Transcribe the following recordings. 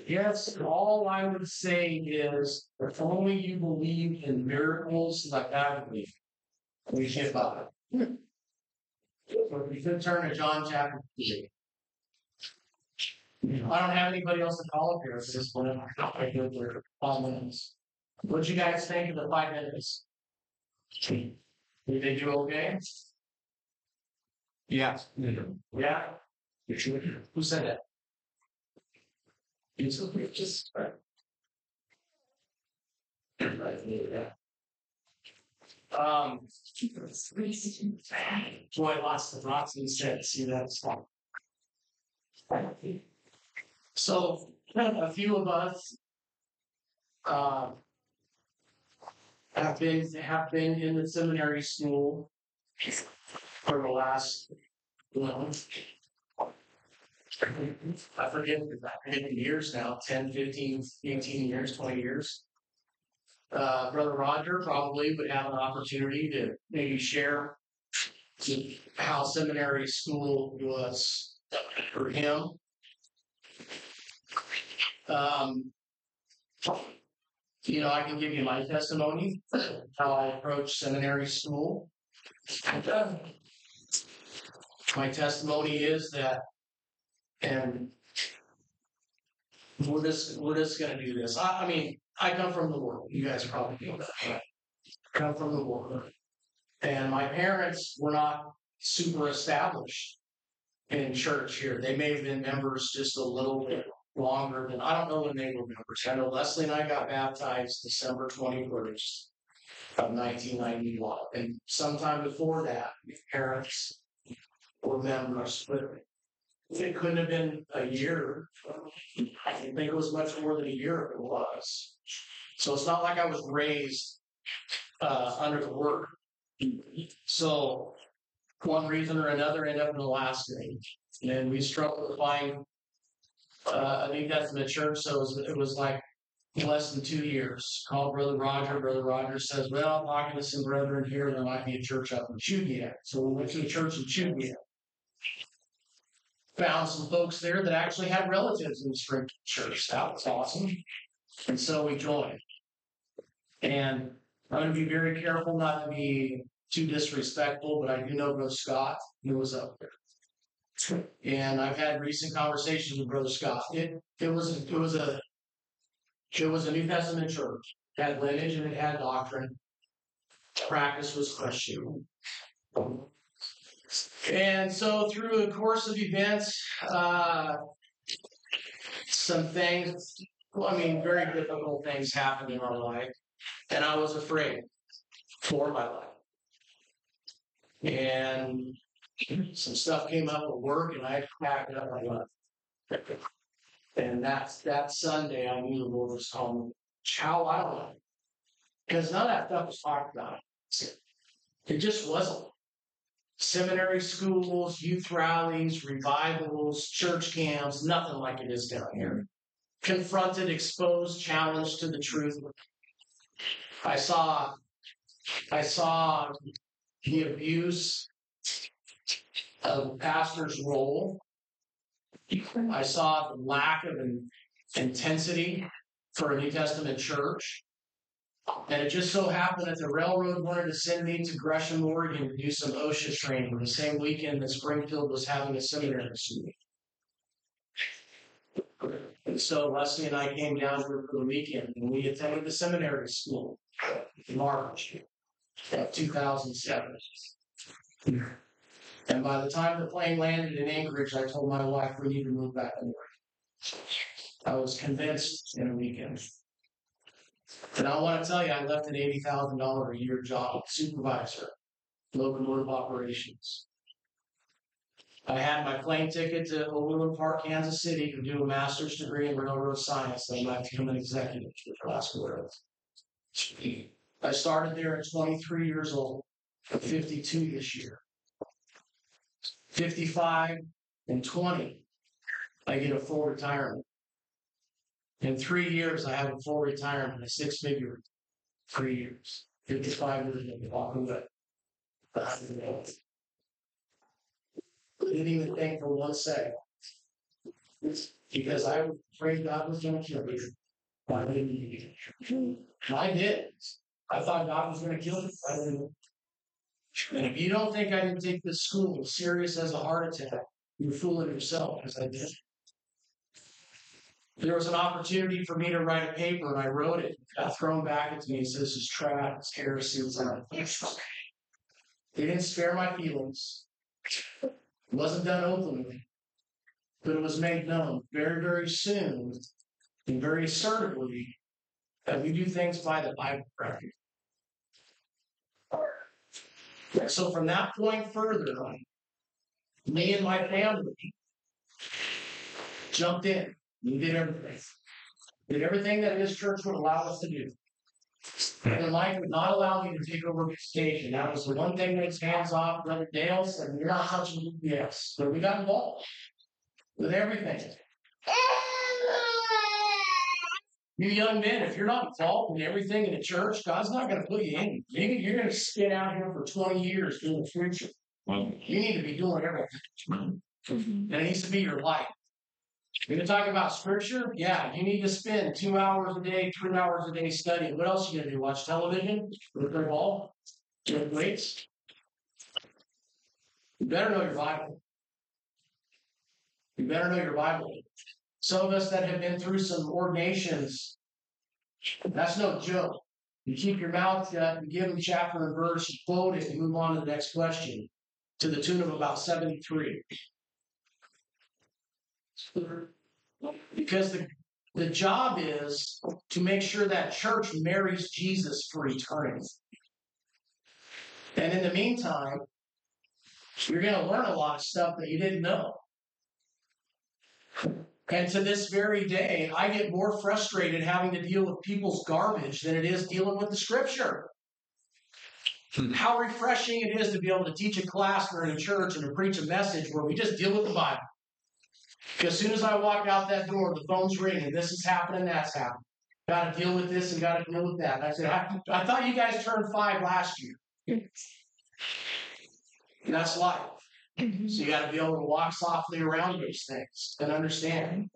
Yes, all I would say is if only you believe in miracles like I believe, we get by. So you could turn to John chapter 3. I don't have anybody else to call up here for this one. I good for 5 minutes. What'd you guys think of the 5 minutes? Did they do okay? Yeah. Yeah? Who said that? You just um boy, lots of said. See that's fun. So a few of us uh, have been in the seminary school for the last, well, I forget the years now, 10, 15, 18 years, 20 years. Brother Roger probably would have an opportunity to maybe share how seminary school was for him. Um, I can give you my testimony, how I approached seminary school. My testimony is that, and we're just going to do this. I mean, I come from the world. You guys probably know that. I come from the world. And my parents were not super established in church here. They may have been members just a little bit longer than, I don't know when they were members. I know Leslie and I got baptized December 21st of 1991. And sometime before that, my parents were members. But it couldn't have been a year. I think it was much more than a year it was. So it's not like I was raised under the word. So one reason or another ended up in Alaska. And we struggled to find a New Testament church, so it was like less than 2 years. Called Brother Roger. Brother Roger says, well, I'm talking to some brethren here. There might be a church up in Chugach. So we went to the church in Chugach. Found some folks there that actually had relatives in the Springfield church. That was awesome. And so we joined. And I'm going to be very careful not to be too disrespectful, but I do know Brother Scott, who was up there. And I've had recent conversations with Brother Scott. It was a New Testament church. It had lineage and it had doctrine. Practice was questionable. And so through the course of events, some things, very difficult things happened in our life. And I was afraid for my life. And some stuff came up at work and I packed up my life. And that Sunday I knew the Lord was calling me. How? I don't know. Because none of that stuff was talked about. It just wasn't. Seminary schools, youth rallies, revivals, church camps, nothing like it is down here. Confronted, exposed, challenged to the truth. I saw the abuse of the pastor's role. I saw the lack of intensity for a New Testament church. And it just so happened that the railroad wanted to send me to Gresham, Oregon to do some OSHA training the same weekend that Springfield was having a seminary school. And so Leslie and I came down here for the weekend and we attended the seminary school in March of 2007. And by the time the plane landed in Anchorage, I told my wife we need to move back to Oregon. I was convinced in a weekend. And I want to tell you, I left an $80,000 a year job, supervisor, locomotive operations. I had my plane ticket to Overland Park, Kansas City to do a master's degree in railroad science. And I'd become an executive for Alaska Railroad. I started there at 23 years old. I'm 52 this year. 55 and 20, I get a full retirement. In 3 years, I have a full retirement, a 6-figure 3 years. 55 years of walking away. Didn't even think for 1 second because I was afraid God was going to kill me. I didn't. And I did. I thought God was going to kill me. I didn't. And if you don't think I didn't take this school serious as a heart attack, you're fooling yourself, because I did. There was an opportunity for me to write a paper, and I wrote it. It got thrown back at me and said, this is trash, it's heresy. They didn't spare my feelings. It wasn't done openly, but it was made known very, very soon and very assertively that we do things by the Bible. So from that point further, me and my family jumped in. We did everything. Did everything that his church would allow us to do. And life would not allow me to take over visitation. That was the one thing that was hands off. Brother Dale said, you're not touching UPS. So we got involved with everything. You young men, if you're not involved in everything in the church, God's not going to put you in. You're going to sit out here for 20 years doing the preaching. You need to be doing everything. And it needs to be your life. You're going to talk about scripture? Yeah, you need to spend 2 hours a day, 3 hours a day studying. What else are you going to do? Watch television? Play ball? Lift weights? You better know your Bible. You better know your Bible. Some of us that have been through some ordinations, that's no joke. You keep your mouth shut, you give them chapter and verse, you quote it, and move on to the next question, to the tune of about 73. Because the job is to make sure that church marries Jesus for eternity. And in the meantime, you're going to learn a lot of stuff that you didn't know. And to this very day, I get more frustrated having to deal with people's garbage than it is dealing with the scripture. How refreshing it is to be able to teach a class or in a church and to preach a message where we just deal with the Bible. Because as soon as I walk out that door, the phone's ringing. This is happening, that's happening. Got to deal with this and got to deal with that. And I said, I thought you guys turned 5 last year. And that's life. So you got to be able to walk softly around those things and understand.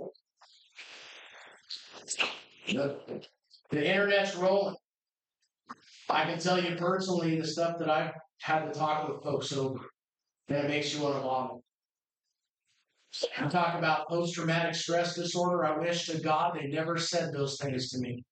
The internet's rolling. I can tell you personally the stuff that I've had to talk with folks over, and it makes you want to vomit. I talk about post-traumatic stress disorder. I wish to God they never said those things to me.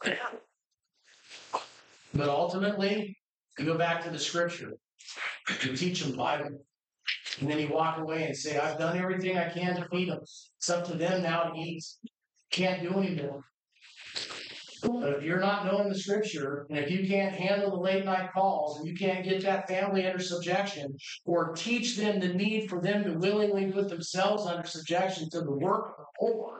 But ultimately, you go back to the scripture. You teach them Bible. And then you walk away and say, I've done everything I can to feed them. It's up to them now to eat. Can't do anymore. But if you're not knowing the scripture, and if you can't handle the late night calls, and you can't get that family under subjection, or teach them the need for them to willingly put themselves under subjection to the work of the Lord,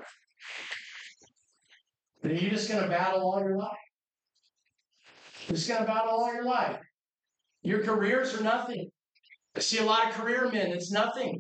then you're just going to battle all your life. You're just going to battle all your life. Your careers are nothing. I see a lot of career men, it's nothing.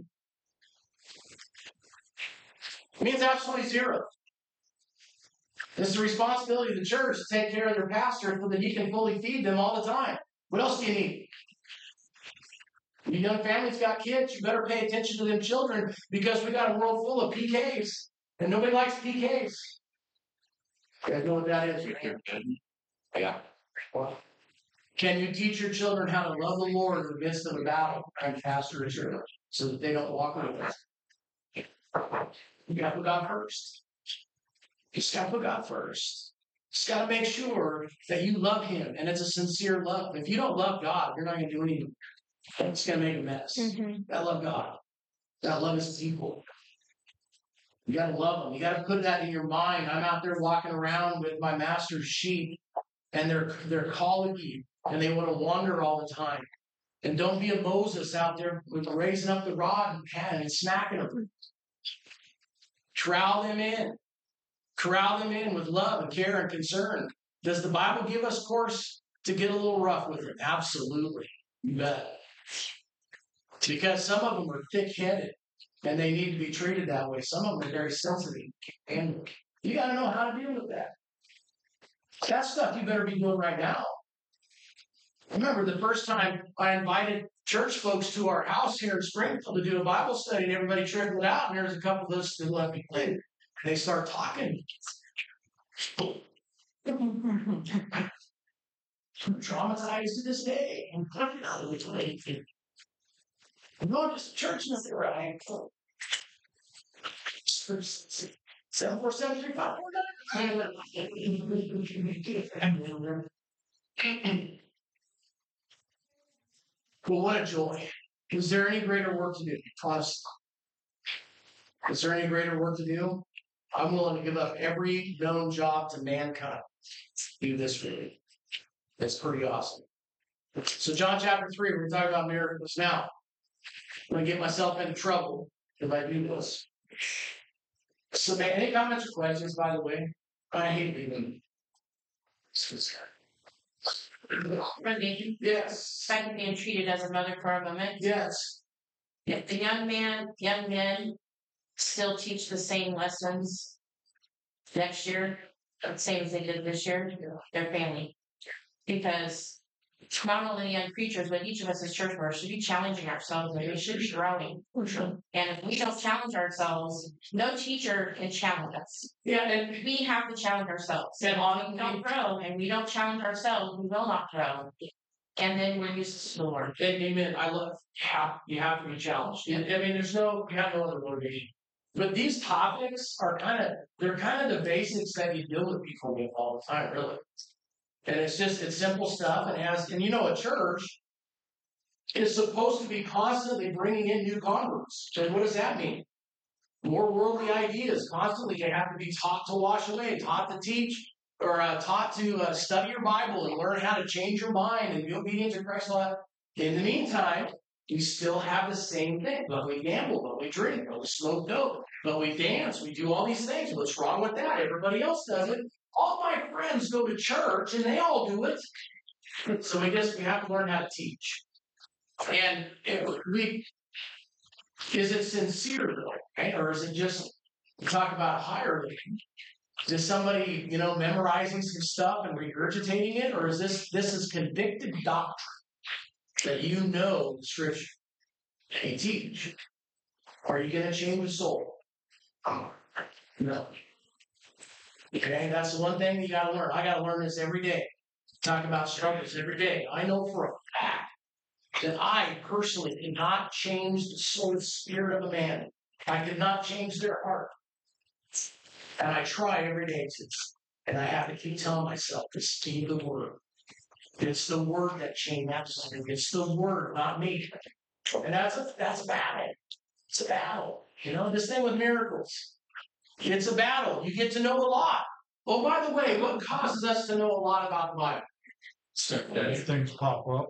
It means absolutely zero. It's the responsibility of the church to take care of their pastor so that he can fully feed them all the time. What else do you need? You young families got kids, you better pay attention to them children because we got a world full of PKs. And nobody likes PKs. You guys know what that is? Yeah. Well, can you teach your children how to love the Lord in the midst of a battle and pastor a church so that they don't walk away? You got to put God first. You just got to put God first. You just got to make sure that you love Him and it's a sincere love. If you don't love God, you're not going to do anything. It's going to make a mess. You got to love God. You got to love His people. You got to love them. You got to put that in your mind. I'm out there walking around with my master's sheep and they're colicky and they want to wander all the time. And don't be a Moses out there with raising up the rod and smacking them. Corral them in. Corral them in with love and care and concern. Does the Bible give us course to get a little rough with it? Absolutely. You bet. Because some of them are thick-headed and they need to be treated that way. Some of them are very sensitive. And you got to know how to deal with that. That stuff you better be doing right now. Remember the first time I invited church folks to our house here in Springfield to do a Bible study, and everybody trickled out, and there's a couple of us that left me in. And they start talking. I'm traumatized to this day. I'm going to church, nothing right. 7473549. Well, what a joy. Is there any greater work to do? Honestly. Is there any greater work to do? I'm willing to give up every known job to mankind to do this for you. It's pretty awesome. So John chapter 3, we're going to talk about miracles now. I'm going to get myself into trouble if I do this. So, any comments or questions, by the way? I hate leaving. Randy, Yes. second being treated as a mother for a moment. Yes. If the young men still teach the same lessons next year, the same as they did this year, their family. Because not only young preachers, but each of us as church members should be challenging ourselves and we should be growing. And if we don't challenge ourselves, no teacher can challenge us. Yeah, and We have to challenge ourselves. And if we don't grow and we don't challenge ourselves, we will not grow. And then we're useless to the Lord. amen. I love. You have to be challenged. I mean, you have no other motivation. But these topics are they're kind of the basics that you deal with people with all the time, really. And it's simple stuff. A church is supposed to be constantly bringing in new converts. So what does that mean? More worldly ideas. Constantly, they have to be taught to wash away, taught to teach, or taught to study your Bible and learn how to change your mind and be obedient to Christ. In the meantime, we still have the same thing. But we gamble, but we drink, but we smoke dope, but we dance. We do all these things. What's wrong with that? Everybody else does it. All my friends go to church and they all do it. So we have to learn how to teach. And is it sincere though? Right? Or is it just talk about higher living? Is somebody, memorizing some stuff and regurgitating it? Or is this is convicted doctrine that the scripture they teach? Are you going to change the soul? No. Okay, that's the one thing you got to learn. I got to learn this every day. Talk about struggles every day. I know for a fact that I personally cannot change the soul and spirit of a man. I cannot change their heart. And I try every day to. And I have to keep telling myself to speak the word. It's the word that changes me. It's the word, not me. And that's a battle. It's a battle. This thing with miracles. It's a battle. You get to know a lot. Oh, by the way, what causes us to know a lot about the Bible? As things pop up.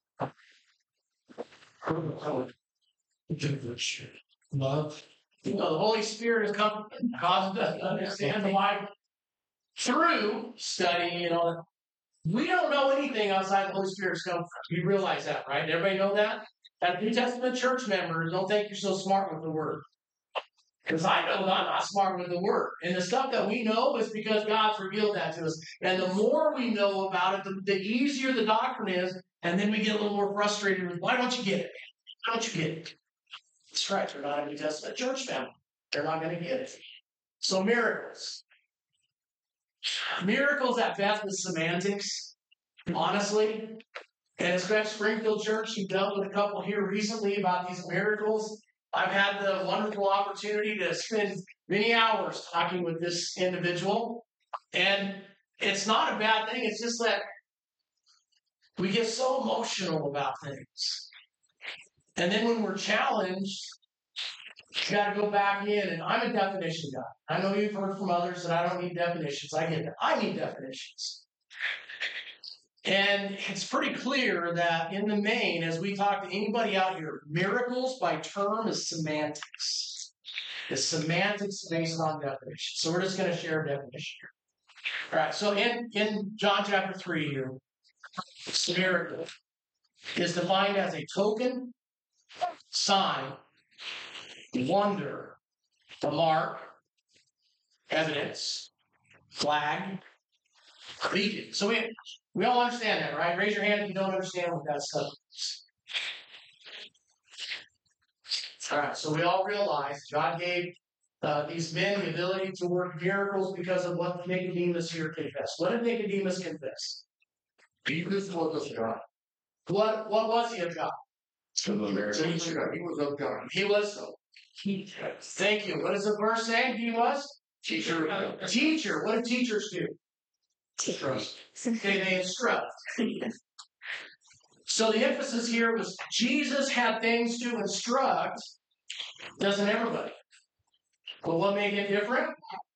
Love. The Holy Spirit has caused us to understand the Bible through studying and all that. We don't know anything outside the Holy Spirit's come from. You realize that, right? Everybody know that? As New Testament church members, don't think you're so smart with the Word. Because I know that I'm not smart with the Word. And the stuff that we know is because God's revealed that to us. And the more we know about it, the easier the doctrine is. And then we get a little more frustrated with, why don't you get it? Why don't you get it? That's right. They're not a New Testament church family. They're not going to get it. So miracles. Miracles at best is semantics, honestly. And especially Springfield Church, you've dealt with a couple here recently about these miracles. I've had the wonderful opportunity to spend many hours talking with this individual. And it's not a bad thing. It's just that we get so emotional about things. And then when we're challenged, you got to go back in. And I'm a definition guy. I know you've heard from others that I don't need definitions. I get that. I need definitions. And it's pretty clear that in the main, as we talk to anybody out here, miracles by term is semantics. It's semantics based on definition. So we're just going to share a definition here. All right, so in John chapter 3 here, miracle is defined as a token, sign, wonder, a mark, evidence, flag, beacon. So we all understand that, right? Raise your hand if you don't understand what that stuff is. All right, so we all realize God gave these men the ability to work miracles because of what Nicodemus here confessed. What did Nicodemus confess? Jesus was of God. What was he of God? Teacher. He was of God. He was. Thank you. What does the verse say? He was teacher. Teacher. What do teachers do? They instruct. So the emphasis here was Jesus had things to instruct. Doesn't everybody? Well, what made him different?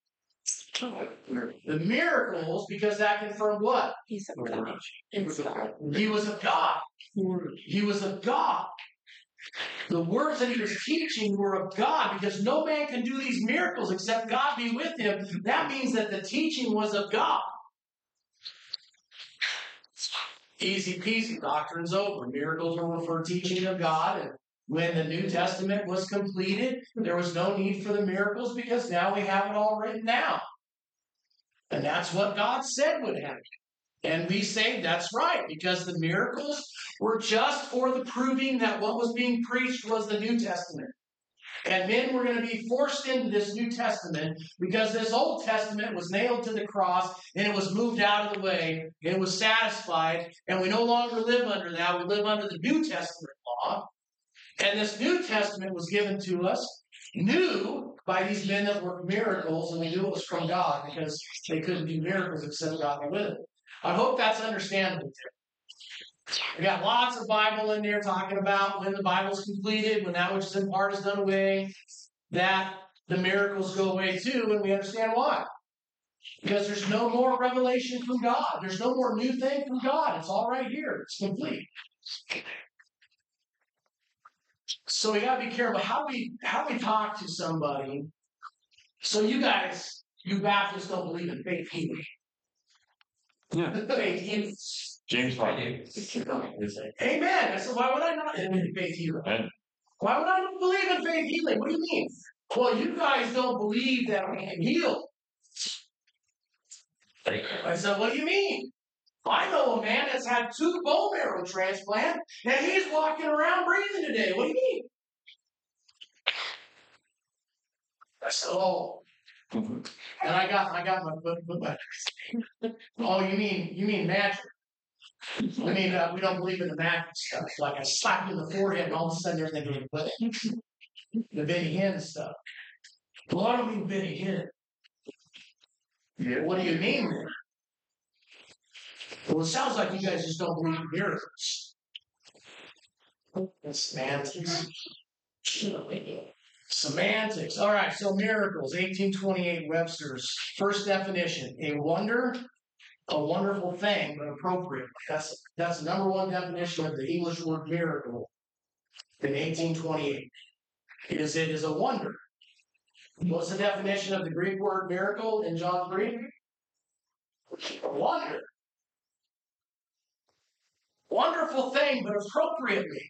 The miracles, because that confirmed what? He's of God. He was of God. He was of God. He was of God. The words that he was teaching were of God, because no man can do these miracles except God be with him. That means that the teaching was of God. Easy peasy, doctrine's over. Miracles are for teaching of God. And when the New Testament was completed, there was no need for the miracles because now we have it all written down. And that's what God said would happen. And we say that's right, because the miracles were just for the proving that what was being preached was the New Testament. And men were going to be forced into this New Testament because this Old Testament was nailed to the cross and it was moved out of the way and it was satisfied. And we no longer live under that. We live under the New Testament law. And this New Testament was given to us new by these men that worked miracles, and we knew it was from God because they couldn't do miracles except God with it. I hope that's understandable. We got lots of Bible in there talking about when the Bible's completed, when that which is in part is done away, that the miracles go away too, and we understand why. Because there's no more revelation from God. There's no more new thing from God. It's all right here. It's complete. So we gotta be careful how we talk to somebody. So you guys, you Baptists don't believe in faith healing. Yeah. Faith healing. James White. Amen. I said, why would I not believe in faith healing? Amen. Why would I not believe in faith healing? What do you mean? Well, you guys don't believe that we can heal. I said, what do you mean? I know a man that's had 2 bone marrow transplants, and he's walking around breathing today. What do you mean? I said, oh. And I got my foot back. Oh, you mean magic? I mean, we don't believe in the magic stuff. Like I slap you in the forehead, and all of a sudden everything goes with it. The Benny Hinn stuff. Well, I don't mean Benny Hinn. Yeah. What do you mean then? Well, it sounds like you guys just don't believe in miracles. That's semantics. Semantics. All right, so miracles, 1828 Webster's. First definition, a wonder, a wonderful thing, but appropriate. That's the number one definition of the English word miracle in 1828. It is a wonder. What's the definition of the Greek word miracle in John 3? A wonder. Wonderful thing, but appropriately.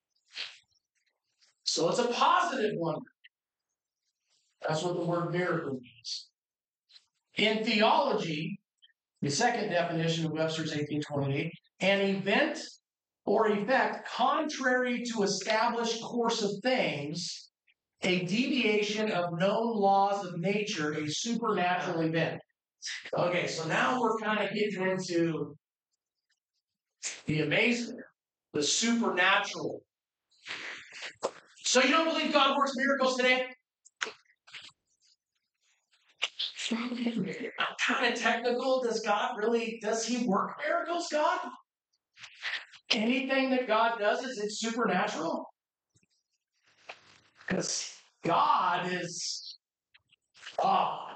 So it's a positive wonder. That's what the word miracle means. In theology, the second definition of Webster's 1828, an event or effect contrary to established course of things, a deviation of known laws of nature, a supernatural event. Okay, so now we're kind of getting into the amazing, the supernatural. So you don't believe God works miracles today? I'm kind of technical. Does he work miracles, God? Anything that God does, is it supernatural? Because God is God.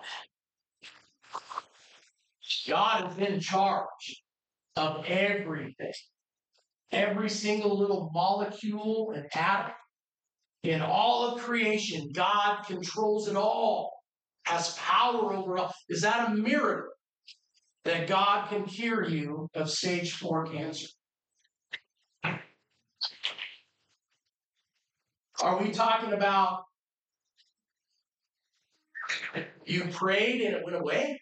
God is in charge of everything. Every single little molecule and atom in all of creation, God controls it all, has power over all. Is that a miracle that God can cure you of stage 4 cancer? Are we talking about you prayed and it went away?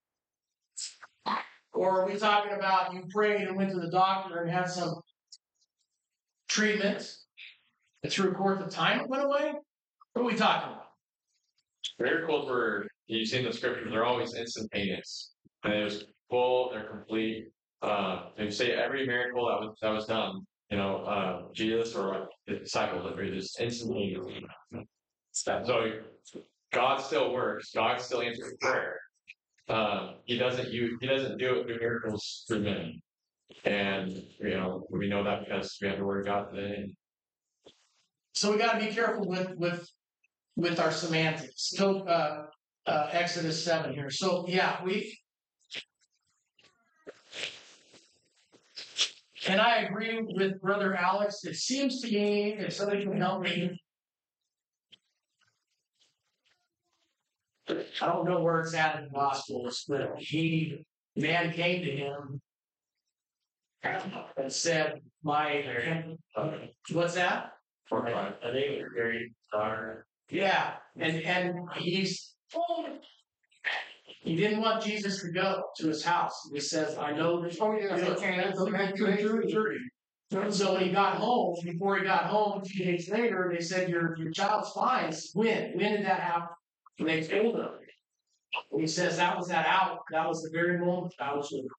Or are we talking about you prayed and went to the doctor and had some treatment through a course of time it went away? What are we talking about? Miracles were, you see in the scriptures, they're always instantaneous. And it was full, they're complete. They say every miracle that was done, Jesus or the disciples, it was just instantaneous. So God still works. God still answers prayer. He doesn't do it through miracles through men. And we know that because we have the word of God today. So we got to be careful with our semantics. So Exodus 7 here. So yeah, and I agree with Brother Alex. It seems to me, if somebody can help me, I don't know where it's at in the Gospels, but man came to him and said, what's that? I think you're very tired. Yeah, and he didn't want Jesus to go to his house. He says, I know that. Oh, yeah, So when he got home, before he got home, a few days later, they said, your child's fine. When did that happen? And they told him. And he says, that was that hour. That was the very moment I was with him.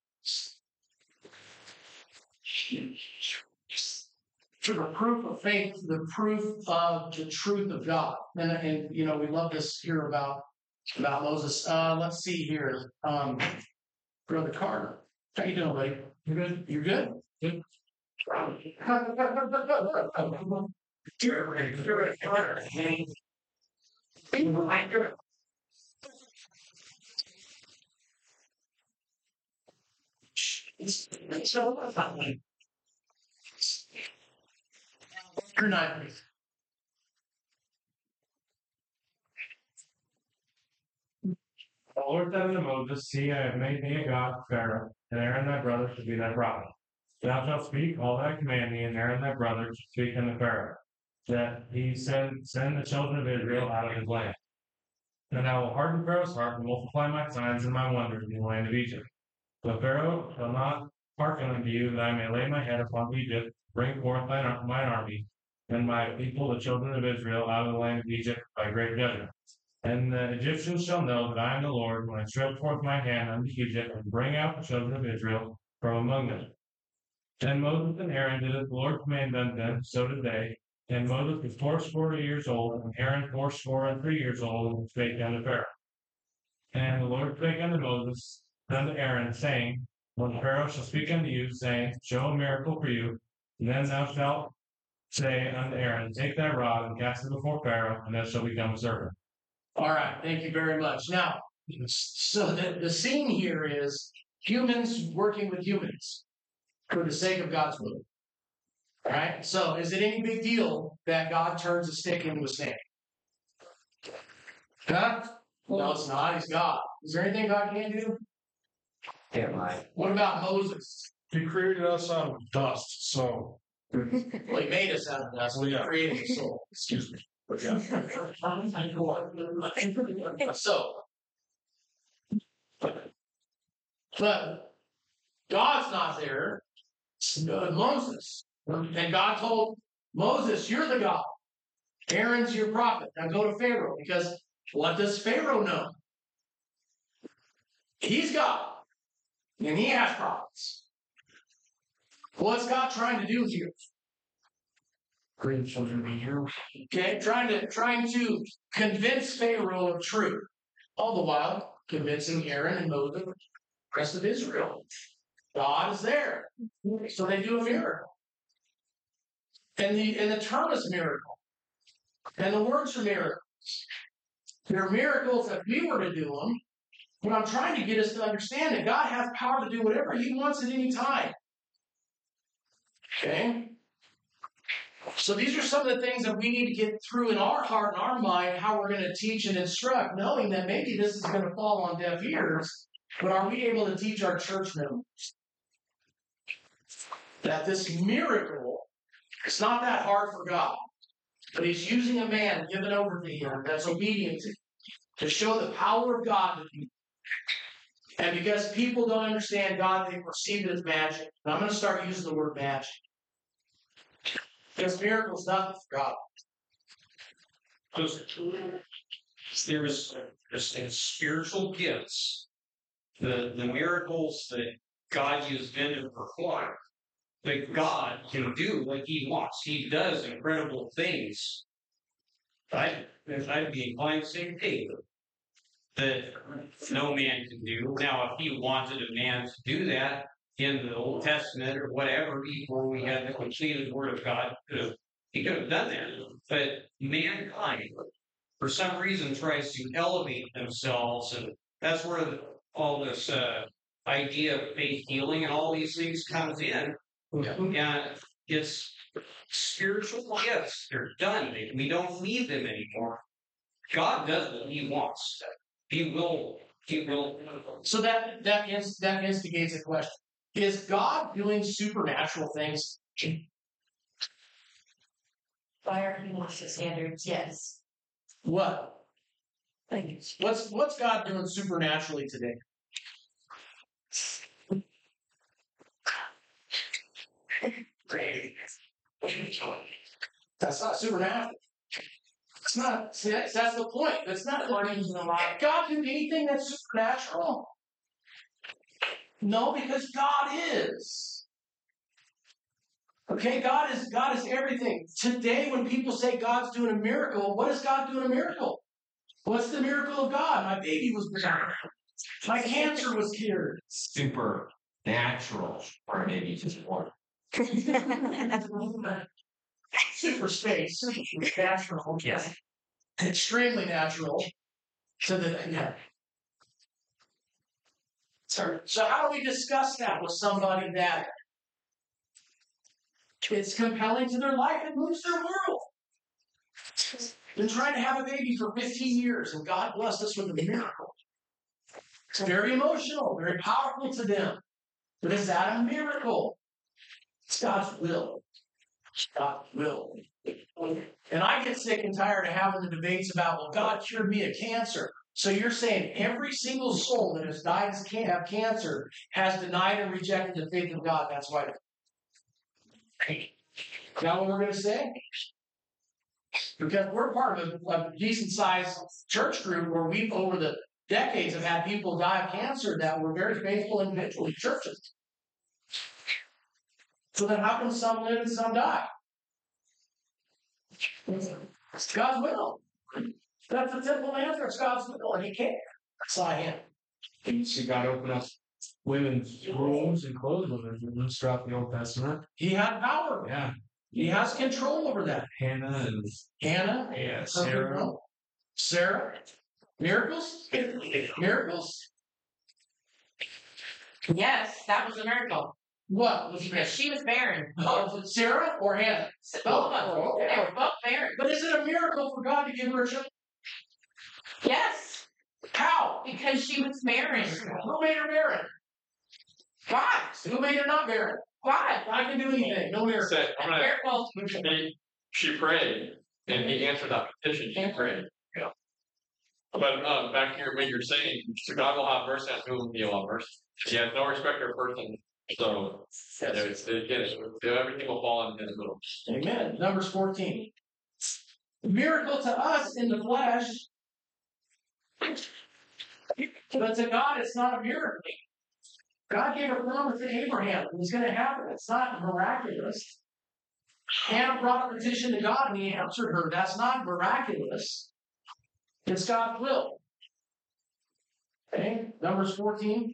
For the proof of faith, the proof of the truth of God. And we love to hear about Moses. Let's see here. Brother Carter. How you doing, buddy? You good? You're good? Good. You're not. The Lord said unto Moses, See, I have made thee a god to Pharaoh, and Aaron thy brother shall be thy prophet. Thou shalt speak all that I command thee, and Aaron thy brother shall speak unto Pharaoh, that he send the children of Israel out of his land. And I will harden Pharaoh's heart, and multiply my signs and my wonders in the land of Egypt. But Pharaoh shall not hearken unto you, that I may lay my head upon Egypt, bring forth mine army, and my people, the children of Israel, out of the land of Egypt by great judgment. And the Egyptians shall know that I am the Lord when I stretch forth my hand unto Egypt and bring out the children of Israel from among them. Then Moses and Aaron did as the Lord commanded unto them, so did they. And Moses was 80 years old, and Aaron 83 years old, and spake unto Pharaoh. And the Lord spake unto Moses and unto Aaron, saying, When Pharaoh shall speak unto you, saying, Show a miracle for you, then thou shalt say unto Aaron, Take thy rod and cast it before Pharaoh, and thou shalt become a serpent. All right, thank you very much. Now, so the scene here is humans working with humans for the sake of God's will. All right, so is it any big deal that God turns a stick into a snake? Huh? No, it's not. He's God. Is there anything God can't do? Can't lie. What about Moses? He created us out of dust, so Well, he made us out of dust. He created the soul. excuse me. So, but God's not there. It's Moses. And God told Moses, you're the God. Aaron's your prophet. Now go to Pharaoh, because what does Pharaoh know? He's God. And he has prophets. What's God trying to do here? Okay, trying to convince Pharaoh of truth. All the while convincing Aaron and Moses, the rest of Israel. God is there. So they do a miracle. And the term is miracle. And the words are miracles. They're miracles if we were to do them. But I'm trying to get us to understand that God has power to do whatever he wants at any time. Okay? So these are some of the things that we need to get through in our heart and our mind, how we're going to teach and instruct, knowing that maybe this is going to fall on deaf ears, but are we able to teach our church members that this miracle, it's not that hard for God, but he's using a man given over to him that's obedient to show the power of God to people. And because people don't understand God, they perceive it as magic. And I'm going to start using the word magic. Because miracles nothing for God. Because there's spiritual gifts, the miracles that God used them to perform, that God can do what He wants. He does incredible things. I'd be inclined to say, hey, that no man can do. Now, if He wanted a man to do that in the Old Testament or whatever, before we had the completed Word of God, He could have done that. But mankind, for some reason, tries to elevate themselves, and that's where all this idea of faith healing and all these things comes in. And it's spiritual gifts. They're done. We don't need them anymore. God does what He wants. He will. So that instigates a question. Is God doing supernatural things? By our human standards, yes. What? Like, What's God doing supernaturally today? That's not supernatural. It's not. See, that's the point. That's not. according to the law. God do anything that's supernatural? No, because God is. Okay, God is everything. Today, when people say God's doing a miracle, what is God doing a miracle? What's the miracle of God? My baby was born. My cancer was cured. Supernatural, or maybe just more. Super space, super natural. Yes. Extremely natural. So that, yeah. So how do we discuss that with somebody that it's compelling to their life and moves their world? Been trying to have a baby for 15 years, and God blessed us with a miracle. It's very emotional, very powerful to them. But is that a miracle? It's God's will. It's God's will. And I get sick and tired of having the debates about, well, God cured me of cancer. So you're saying every single soul that has died of cancer has denied and rejected the faith of God. That's why. Is that what we're going to say? Because we're part of a decent-sized church group where we've, over the decades, have had people die of cancer that were very faithful individually churches. So then how come some live and some die? It's God's will. That's a simple answer. It's God's will, and He can't. That's not Him. You see God open up women's wombs and close women's wombs throughout the Old Testament. He had power. Yeah. He has control over that. Hannah and Hannah, Sarah. Sarah, miracles, miracles. Yes, that was a miracle. What was Because she was barren. Oh, was it Sarah or Hannah? Both of them. They were both barren. But is it a miracle for God to give her a child? Yes, How? because she was barren. Who made her barren? God. Who made her not barren? God. God can do anything. No miracle. Said, I'm gonna. Miracle. She prayed, and He answered that petition. She prayed. Yeah. But back here, what you're saying, so God will have mercy on whom He will have mercy. He has no respect of person. So everything will fall on His will. Amen. Numbers 14. Miracle to us in the flesh, but to God, it's not a miracle. God gave a promise to Abraham. It was going to happen. It's not miraculous. Hannah brought a petition to God and He answered her. That's not miraculous. It's God's will. Okay, Numbers 14.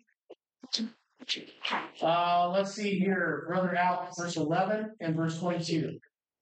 Let's see here. Brother Al, verse 11 and verse 22.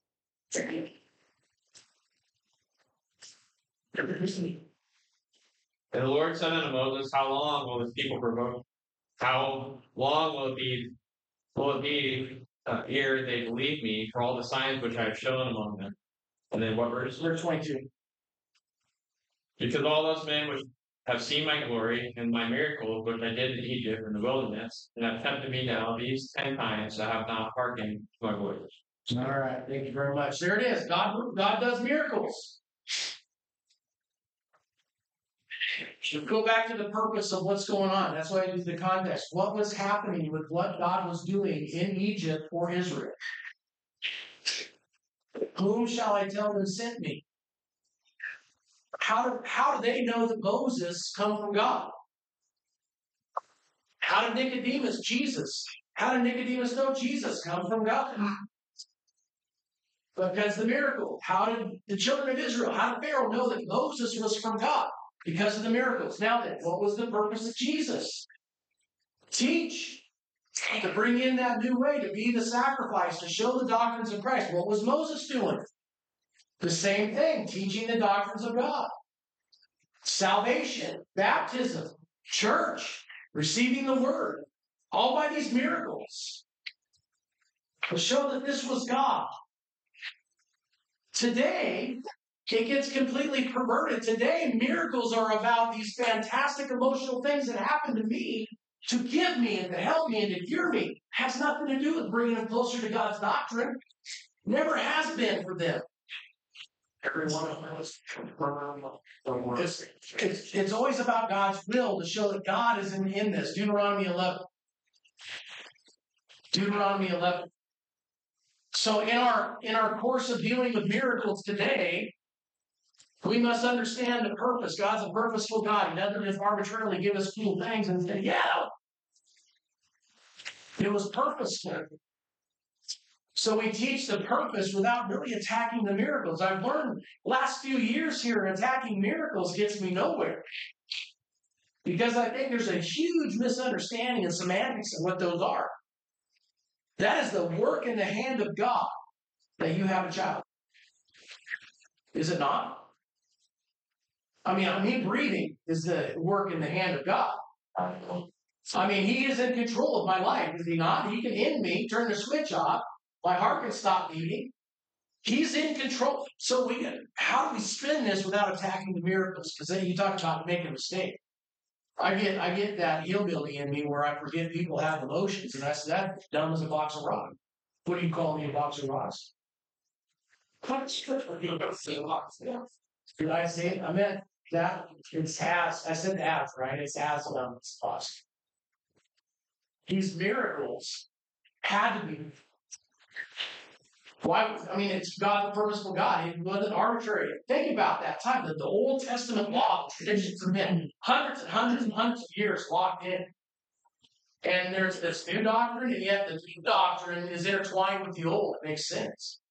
And the Lord said unto Moses, how long will this people provoke? How long will it be ere they believe me for all the signs which I have shown among them? And then what verse? Verse 22. Because all those men which have seen my glory and my miracles which I did in Egypt in the wilderness, and have tempted me now these 10 times, I have not hearkened to my voice. All right, thank you very much. There it is. God does miracles. Go back to the purpose of what's going on. That's why I use the context. What was happening with what God was doing in Egypt for Israel? Whom shall I tell them sent me? How do they know that Moses come from God? How did Nicodemus, Jesus? How did Nicodemus know Jesus come from God? Because the miracle. How did the children of Israel, how did Pharaoh know that Moses was from God? Because of the miracles. Now then, what was the purpose of Jesus? Teach. To bring in that new way, to be the sacrifice, to show the doctrines of Christ. What was Moses doing? The same thing, teaching the doctrines of God. Salvation, baptism, church, receiving the word. All by these miracles. To show that this was God. Today, it gets completely perverted. Today, miracles are about these fantastic emotional things that happen to me to give me and to help me and to cure me. It has nothing to do with bringing them closer to God's doctrine. Never has been for them. Every one of them it's always about God's will to show that God is in this. Deuteronomy 11. Deuteronomy 11. So in our course of dealing with miracles today, we must understand the purpose. God's a purposeful God. He doesn't just arbitrarily give us cool things and say, yeah, it was purposeful. So we teach the purpose without really attacking the miracles. I've learned last few years here, attacking miracles gets me nowhere. Because I think there's a huge misunderstanding and semantics of what those are. That is the work in the hand of God that you have a child. Is it not? I mean, breathing is the work in the hand of God. I mean, He is in control of my life, is He not? He can end me, turn the switch off, my heart can stop beating. He's in control. So how do we spin this without attacking the miracles? Because then you talk about making a mistake. I get that hillbilly in me where I forget people have emotions, and I say that's dumb as a box of rocks. What do you call me, a box of rocks? Did I say it? I meant that it's as. I said as, right? It's as dumb as possible. These miracles had to be. Why? I mean, it's God, the purposeful God. It wasn't arbitrary. Think about that time. The Old Testament law, traditions have been hundreds and hundreds and hundreds of years locked in. And there's this new doctrine, and yet the new doctrine is intertwined with the old. It makes sense.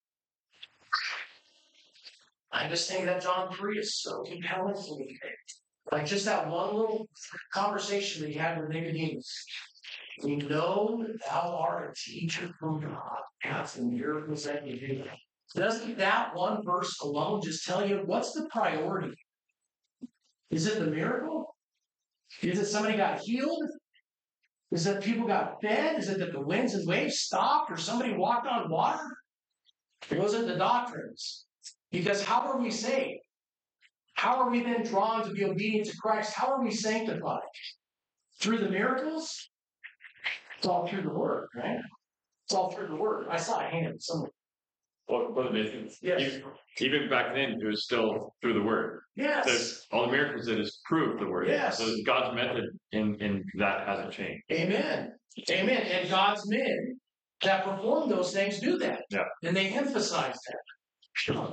I just think that John 3 is so compelling to me. Like just that one little conversation that he had with Nicodemus. We know that thou art a teacher from God, as the miracles that you do. Doesn't that one verse alone just tell you what's the priority? Is it the miracle? Is it somebody got healed? Is it people got fed? Is it that the winds and waves stopped or somebody walked on water? Or was it the doctrines? Because how are we saved? How are we then drawn to be obedient to Christ? How are we sanctified? Through the miracles? It's all through the Word, right? It's all through the Word. I saw a hand somewhere. Well, Yes. even back then, it was still through the word. Yes. All the miracles that is proof the word. Yes. So God's method in that hasn't changed. Amen. Amen. And God's men that perform those things do that. Yeah. And they emphasize that.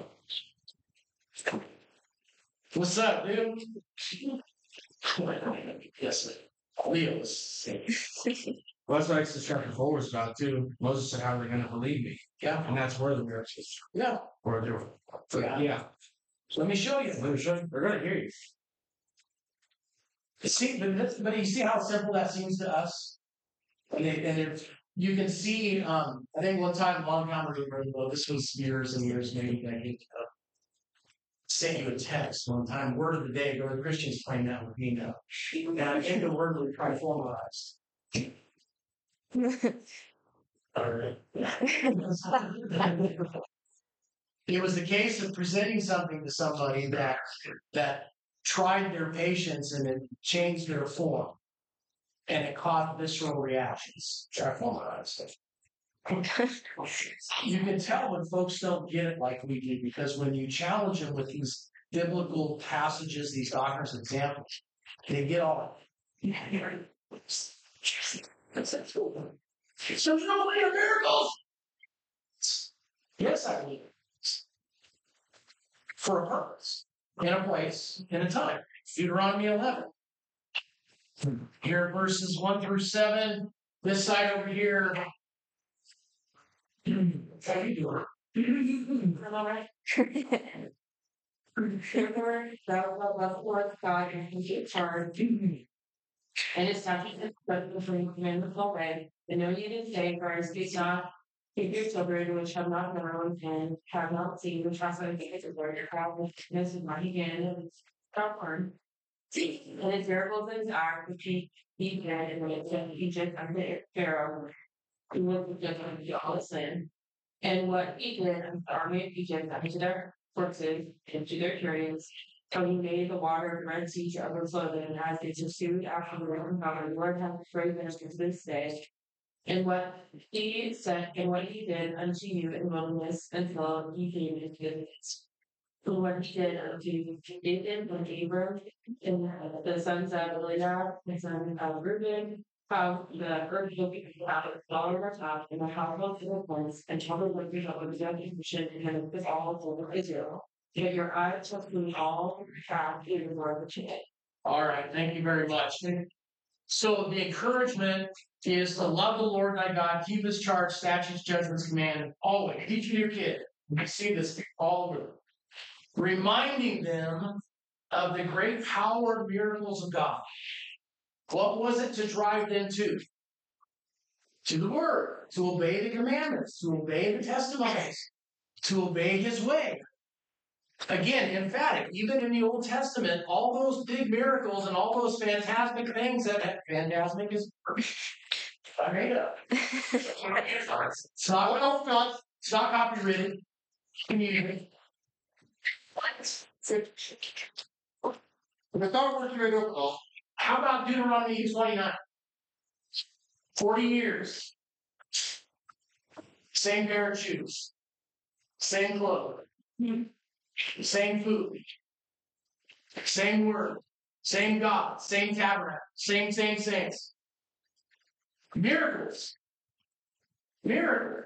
What's up, dude? Yes, sir. Leo was Well, that's what Exodus chapter 4 was about too. Moses said, how are they going to believe me? yeah. And that's where the miracles Yeah. were. They were. Yeah. Yeah. So let me show you. They're going to hear you. See, but you see how simple that seems to us? You can see, I think one time, a long time ago, this was years and years, maybe decades ago, sent you a text one time, word of the day, go to Christians playing that with me now. And I think the word was probably formalized. All right. It was the case of presenting something to somebody that tried their patience and it changed their form. And it caused visceral reactions. I formalized it. You can tell when folks don't get it like we do, because when you challenge them with these biblical passages, these doctrines, examples, they get all. So you don't believe in miracles? Yes, I believe. for a purpose, in a place, in a time. Deuteronomy 11. Here, verses 1 through 7. This side over here. How you doing? I'm all right. Remember, thou shalt love the Lord God and keep charge. And his statutes and the commandments of way, and know ye this day, for I speak not to your children, which have not known and have not seen, which have not seen the Lord your God, this is mighty hand and stubborn. And his miracles and his acts, which he did in the midst of Egypt under Pharaoh, who was just unto all his sin. And what he did unto the army of Egypt, unto their forces, and to their chariots, till he made the water of the Red Sea to overflow them, and as they pursued after the Lord God, the Lord hath destroyed them to this day. And what he said, and what he did unto you in the wilderness until he came into the midst. And what he did unto Dathan and Abram, and the sons of Eliab, the son of Reuben, how the earth will be out of all over top, and the household of the ones, and all the workers of the mission, and with all over Israel. That your eyes shall see all track in the Lord which you did. All right, thank you very much. So the encouragement is to love the Lord thy God, keep his charge, statutes, judgments, command, always. Teaching your kid. We see this all over. Reminding them of the great power and miracles of God. What was it to drive them to? To the word, to obey the commandments, to obey the testimonies, to obey his way. Again, emphatic. Even in the Old Testament, all those big miracles and all those fantastic things that fantastic is I made up. It's not what else does. It's not copywritten. Community. The thought works very well. How about Deuteronomy 29? 40 years. Same pair of shoes. Same clothes. Same food. Same word. Same God. Same tabernacle. Same. Miracles. Miracle.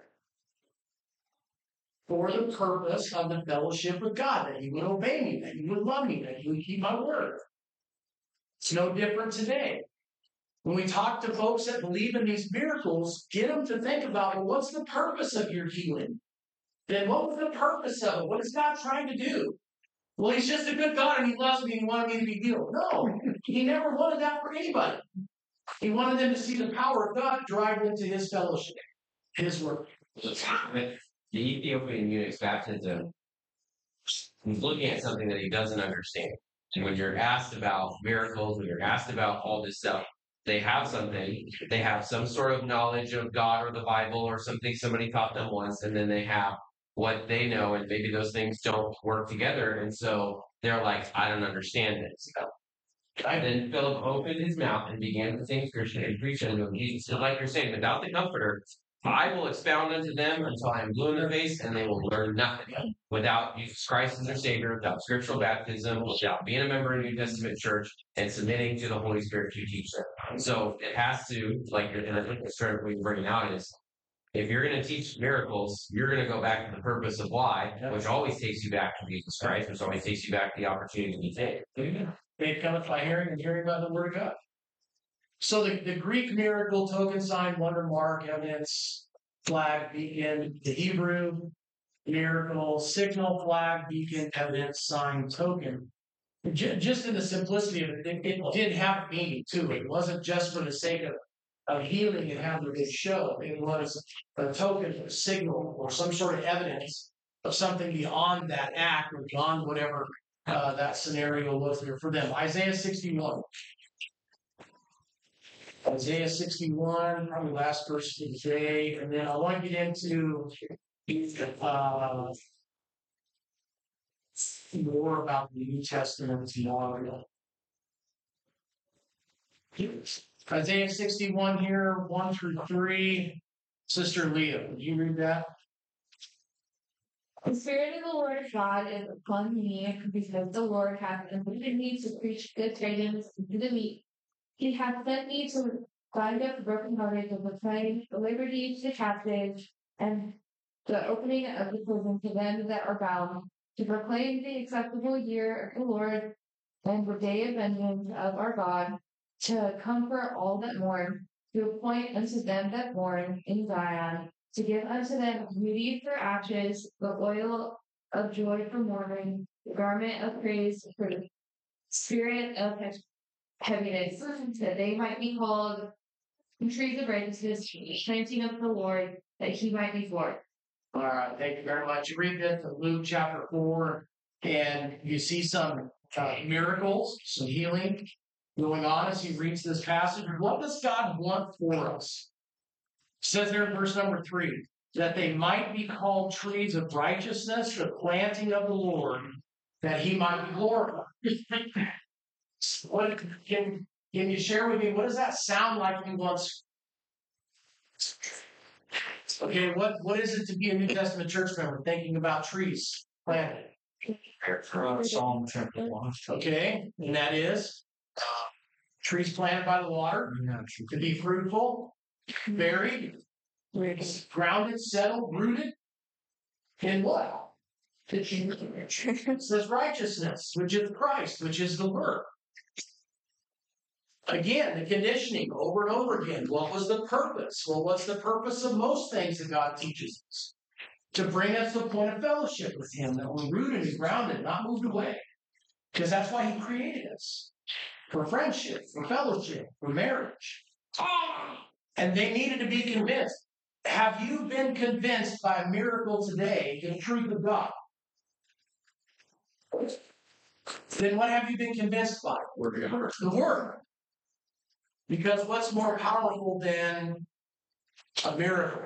For the purpose of the fellowship with God, that you would obey me, that you would love me, that you would keep my word. It's no different today. When we talk to folks that believe in these miracles, get them to think about, well, what's the purpose of your healing? Then what was the purpose of it? What is God trying to do? Well, he's just a good God and he loves me and he wanted me to be healed. No, he never wanted that for anybody. He wanted them to see the power of God drive them to his fellowship, his work. The Ethiopian eunuch's baptism, he's looking at something that he doesn't understand. And when you're asked about miracles, when you're asked about all this stuff, they have something, they have some sort of knowledge of God or the Bible or something somebody taught them once, and then they have what they know, and maybe those things don't work together. And so they're like, I don't understand this. And then Philip opened his mouth and began to sing scripture and preach unto them. Jesus said, like you're saying, without the comforter, I will expound unto them until I am blue in their face, and they will learn nothing. Without Jesus Christ as their Savior, without scriptural baptism, without being a member of the New Testament church, and submitting to the Holy Spirit to teach them. So it has to, like, and I think the strength we bring out is, if you're going to teach miracles, you're going to go back to the purpose of why, which always takes you back to Jesus Christ, which always takes you back to the opportunity to be saved. Faith cometh by hearing, and hearing by the word of God. So the Greek miracle, token, sign, wonder, mark, evidence, flag, beacon. The Hebrew miracle, signal, flag, beacon, evidence, sign, token. Just in the simplicity of it, it did have meaning too. It wasn't just for the sake of healing and having a good show. It was a token, a signal, or some sort of evidence of something beyond that act or beyond whatever that scenario was there for them. Isaiah 61. Isaiah 61, probably last verse of the day, and then I want to get into more about the New Testament tomorrow. Isaiah 61 here, 1 through 3. Sister Leah, would you read that? The Spirit of the Lord God is upon me, because the Lord hath anointed me to preach good tidings to the meek. He hath sent me to bind up the brokenhearted, to proclaim the liberty to the captives, and the opening of the prison to them that are bound, to proclaim the acceptable year of the Lord and the day of vengeance of our God, to comfort all that mourn, to appoint unto them that mourn in Zion, to give unto them beauty for ashes, the oil of joy for mourning, the garment of praise for the spirit of heaviness, that they might be called trees of righteousness, planting of the Lord, that he might be glory. All right, thank you very much. You read this in Luke chapter 4, and you see some miracles, some healing going on as he reads this passage. What does God want for us? It says there in verse number 3, that they might be called trees of righteousness, the planting of the Lord, that he might be glorified. What can you share with me? What does that sound like he wants? Okay, what is it to be a New Testament church member thinking about trees planted? Psalm chapter 1. Okay, and that is trees planted by the water to be fruitful, buried, grounded, settled, rooted in what? It says righteousness, which is Christ, which is the Word. Again, the conditioning over and over again. What was the purpose? Well, what's the purpose of most things that God teaches us? To bring us to a point of fellowship with Him, that we're rooted and grounded, not moved away. Because that's why He created us. For friendship, for fellowship, for marriage. And they needed to be convinced. Have you been convinced by a miracle today in the truth of God? Then what have you been convinced by? The Word. Because what's more powerful than a miracle?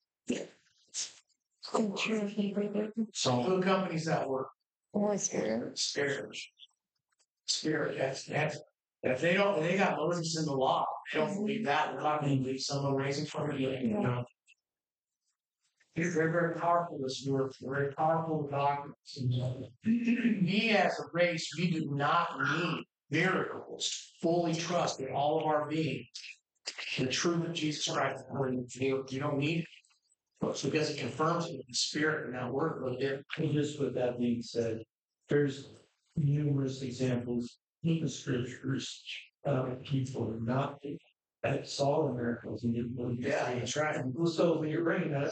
So who accompanies that word? Holy Spirit. Spirit. That's if they got Moses in the law. They don't believe that. They're not going to believe someone raising from the dead. No. It's very, very powerful, this word. Very powerful doctrine. We as a race, we do not need miracles. Fully trust in all of our being the truth of Jesus Christ. You don't need it. It's because it confirms it with the Spirit and that word. And just with that being said, there's numerous examples in the scriptures of people not that saw the miracles and didn't believe. Yeah, that's right. So when you're bringing that,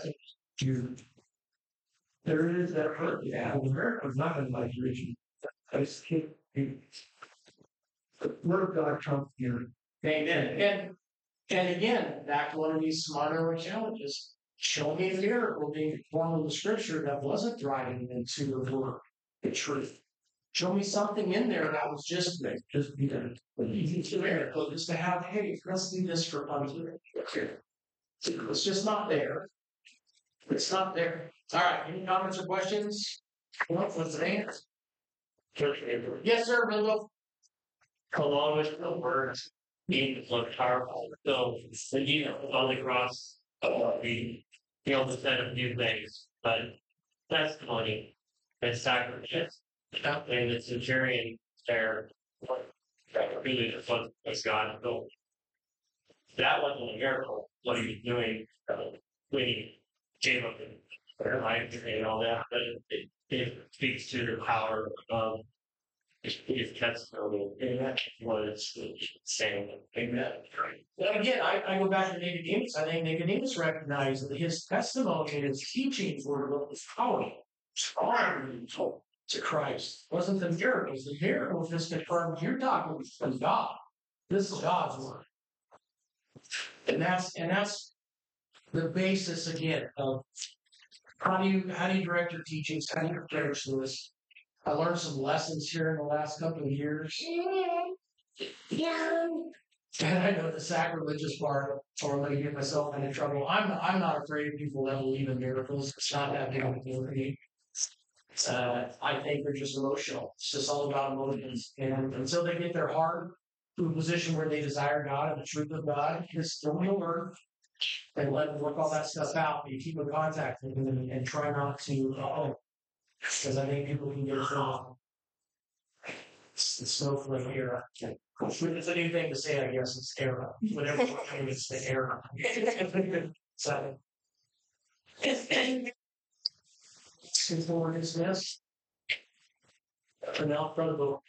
there is that hurt. Yeah, the miracle is not going to like religion. The word of God comes here. Amen. And again, back to one of these smarter challenges. Show me a miracle being performed in the scripture that wasn't driving into the word, the truth. Show me something in there that was just be there. But easy miracle just to have, hey, let's do this for fun. It's just not there. It's not there. All right. Any comments or questions? What's the answer? Yes, sir, Bill. Along with the words being so powerful. So when Jesus was on the cross, he also said a few things, but testimony and sacrifice. And the centurion there really just was God built. That wasn't a miracle, what he was doing when he gave up their life and all that, but it speaks to the power of his testimony. And that was saying, Amen. Again, I go back to Nicodemus. I think Nicodemus recognized that his testimony and his teachings were powerful, strong to Christ. It wasn't the miracles. The miracles just confirmed your doctrine from God. This is God's word. And that's the basis again of how do you direct your teachings, how do you approach this. I learned some lessons here in the last couple of years. And I know the sacrilegious part, or I'm going to get myself into trouble. I'm not afraid of people that believe in miracles. It's not that big of a deal for me. I think they're just emotional. It's just all about emotions. And until they get their heart to a position where they desire God and the truth of God, just throw them over and let them work all that stuff out. You keep in contact with them and try not to. Because I think people can get it wrong. It's the snowflake era. It's a new thing to say, I guess. It's era. Whatever it's the era. So. Before dismissed. And now for the